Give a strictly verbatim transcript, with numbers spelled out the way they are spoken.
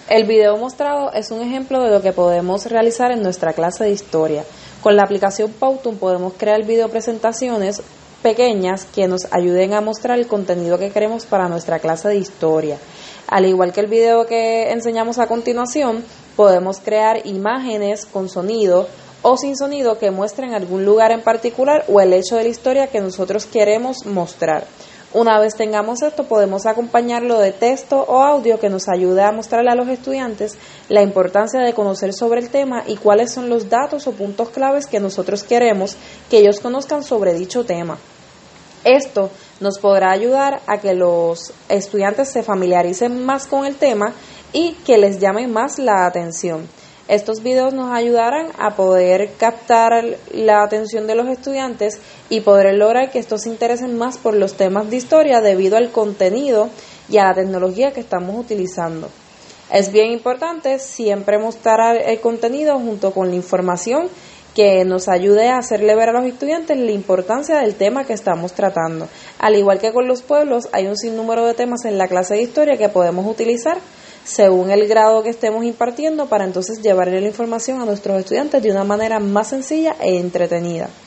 El video mostrado es un ejemplo de lo que podemos realizar en nuestra clase de historia. Con la aplicación Powtoon podemos crear video presentaciones pequeñas que nos ayuden a mostrar el contenido que queremos para nuestra clase de historia. Al igual que el video que enseñamos a continuación, podemos crear imágenes con sonido o sin sonido que muestren algún lugar en particular o el hecho de la historia que nosotros queremos mostrar. Una vez tengamos esto, podemos acompañarlo de texto o audio que nos ayude a mostrarle a los estudiantes la importancia de conocer sobre el tema y cuáles son los datos o puntos claves que nosotros queremos que ellos conozcan sobre dicho tema. Esto nos podrá ayudar a que los estudiantes se familiaricen más con el tema y que les llame más la atención. Estos videos nos ayudarán a poder captar la atención de los estudiantes y poder lograr que estos se interesen más por los temas de historia debido al contenido y a la tecnología que estamos utilizando. Es bien importante siempre mostrar el contenido junto con la información que nos ayude a hacerle ver a los estudiantes la importancia del tema que estamos tratando. Al igual que con los pueblos, hay un sinnúmero de temas en la clase de historia que podemos utilizar según el grado que estemos impartiendo para entonces llevarle la información a nuestros estudiantes de una manera más sencilla e entretenida.